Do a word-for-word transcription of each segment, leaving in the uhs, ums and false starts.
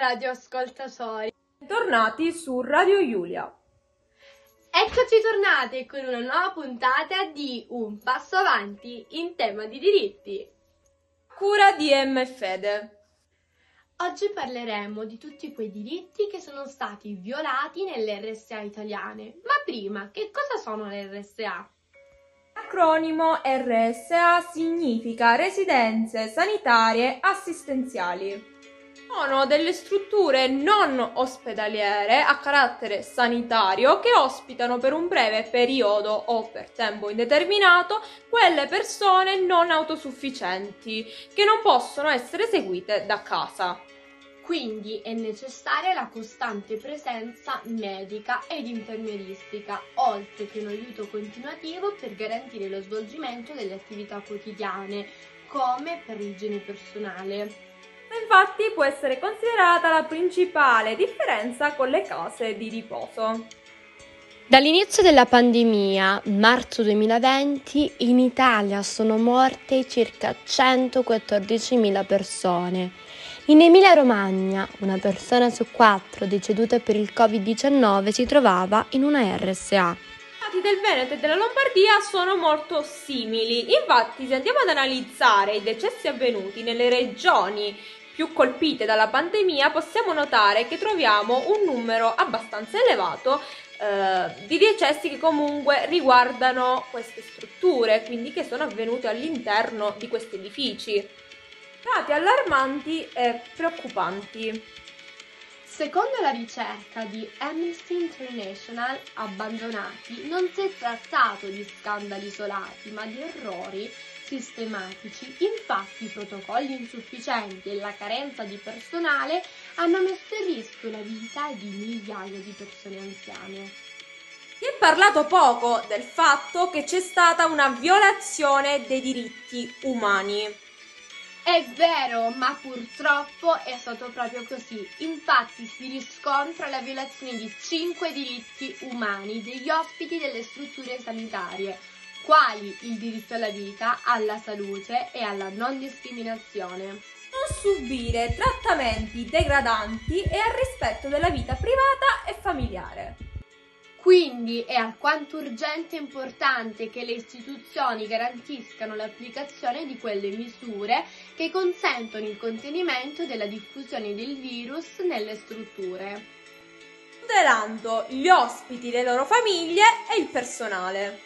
radioascoltatori, bentornati su Radio Giulia. Eccoci tornate con una nuova puntata di Un Passo Avanti in tema di diritti. Cura di M. Fede. Oggi parleremo di tutti quei diritti che sono stati violati nelle erre esse a italiane. Ma prima, che cosa sono le erre esse a? L'acronimo erre esse a significa Residenze Sanitarie Assistenziali. Sono delle strutture non ospedaliere a carattere sanitario che ospitano per un breve periodo o per tempo indeterminato quelle persone non autosufficienti che non possono essere seguite da casa. Quindi è necessaria la costante presenza medica ed infermieristica, oltre che un aiuto continuativo per garantire lo svolgimento delle attività quotidiane, come per l'igiene personale. Infatti può essere considerata la principale differenza con le case di riposo. Dall'inizio della pandemia, marzo duemilaventi, in Italia sono morte circa centoquattordicimila persone. In Emilia-Romagna, una persona su quattro decedute per il covid diciannove si trovava in una erre esse a. I dati del Veneto e della Lombardia sono molto simili. Infatti, se andiamo ad analizzare i decessi avvenuti nelle regioni più colpite dalla pandemia, possiamo notare che troviamo un numero abbastanza elevato eh, di decessi che comunque riguardano queste strutture, quindi che sono avvenuti all'interno di questi edifici. Dati allarmanti e preoccupanti. Secondo la ricerca di Amnesty International, abbandonati non si è trattato di scandali isolati, ma di errori sistematici. Infatti, i protocolli insufficienti e la carenza di personale hanno messo in rischio la vita di migliaia di persone anziane. Si è parlato poco del fatto che c'è stata una violazione dei diritti umani. È vero, ma purtroppo è stato proprio così. Infatti si riscontra la violazione di cinque diritti umani degli ospiti delle strutture sanitarie, quali il diritto alla vita, alla salute e alla non discriminazione. Non subire trattamenti degradanti e al rispetto della vita privata e familiare. Quindi è alquanto urgente e importante che le istituzioni garantiscano l'applicazione di quelle misure che consentono il contenimento della diffusione del virus nelle strutture, tutelando gli ospiti, le loro famiglie e il personale.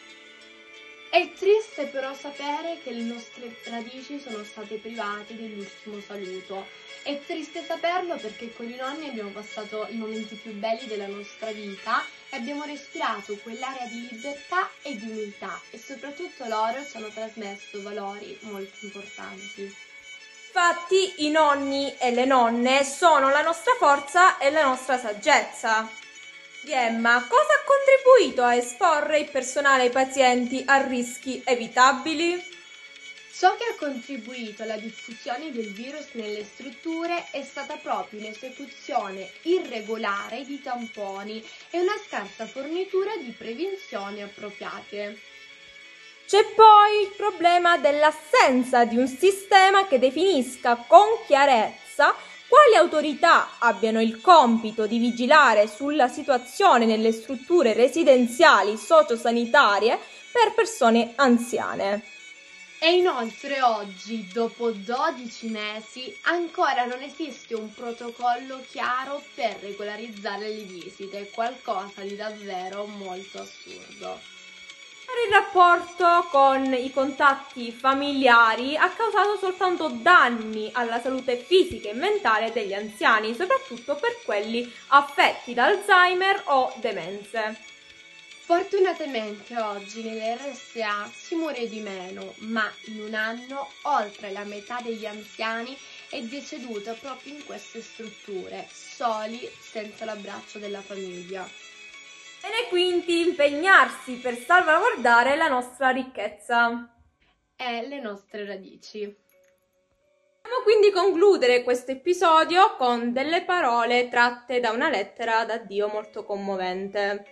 È triste però sapere che le nostre radici sono state private dell'ultimo saluto. È triste saperlo perché con i nonni abbiamo passato i momenti più belli della nostra vita e abbiamo respirato quell'area di libertà e di umiltà e soprattutto loro ci hanno trasmesso valori molto importanti. Infatti i nonni e le nonne sono la nostra forza e la nostra saggezza. Emma, cosa ha contribuito a esporre il personale e i pazienti a rischi evitabili? Ciò che ha contribuito alla diffusione del virus nelle strutture è stata proprio un'esecuzione irregolare di tamponi e una scarsa fornitura di prevenzioni appropriate. C'è poi il problema dell'assenza di un sistema che definisca con chiarezza quali autorità abbiano il compito di vigilare sulla situazione nelle strutture residenziali sociosanitarie per persone anziane. E inoltre oggi, dopo dodici mesi, ancora non esiste un protocollo chiaro per regolarizzare le visite, qualcosa di davvero molto assurdo. Il rapporto con i contatti familiari ha causato soltanto danni alla salute fisica e mentale degli anziani, soprattutto per quelli affetti da Alzheimer o demenze. Fortunatamente oggi nelle erre esse a si muore di meno, ma in un anno oltre la metà degli anziani è deceduta proprio in queste strutture, soli, senza l'abbraccio della famiglia. Bene quindi impegnarsi per salvaguardare la nostra ricchezza e le nostre radici. Possiamo quindi concludere questo episodio con delle parole tratte da una lettera d'addio molto commovente.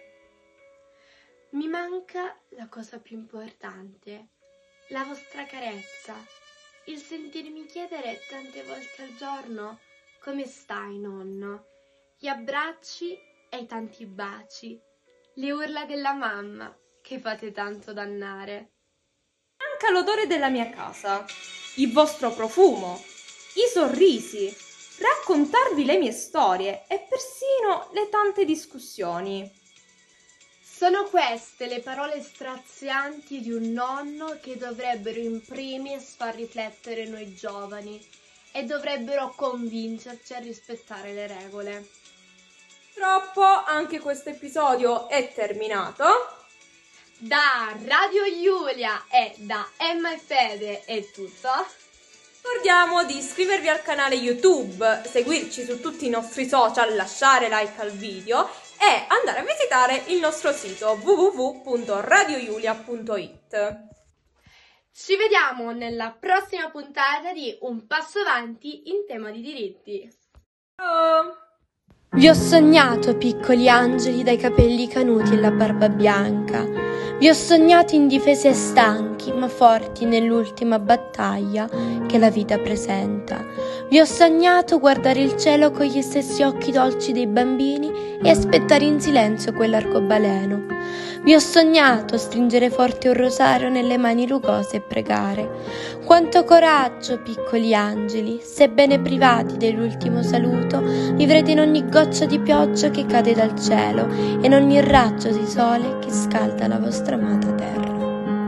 Mi manca la cosa più importante, la vostra carezza, il sentirmi chiedere tante volte al giorno come stai, nonno? Gli abbracci e i tanti baci, le urla della mamma che fate tanto dannare. Manca l'odore della mia casa, il vostro profumo, i sorrisi, raccontarvi le mie storie e persino le tante discussioni. Sono queste le parole strazianti di un nonno che dovrebbero in primis far riflettere noi giovani e dovrebbero convincerci a rispettare le regole. Purtroppo anche questo episodio è terminato. Da Radio Giulia e da Emma e Fede è tutto. Ricordiamo di iscrivervi al canale YouTube, seguirci su tutti i nostri social, lasciare like al video e andare a visitare il nostro sito w w w punto radio giulia punto i t. Ci vediamo nella prossima puntata di Un passo avanti in tema di diritti. Ciao! Vi ho sognato, piccoli angeli dai capelli canuti e la barba bianca. Vi ho sognato indifesi e stanchi, ma forti nell'ultima battaglia che la vita presenta. Vi ho sognato guardare il cielo con gli stessi occhi dolci dei bambini e aspettare in silenzio quell'arcobaleno. Vi ho sognato stringere forte un rosario nelle mani rugose e pregare. Quanto coraggio, piccoli angeli, sebbene privati dell'ultimo saluto, vivrete in ogni goccia di pioggia che cade dal cielo e in ogni raggio di sole che scalda la vostra amata terra.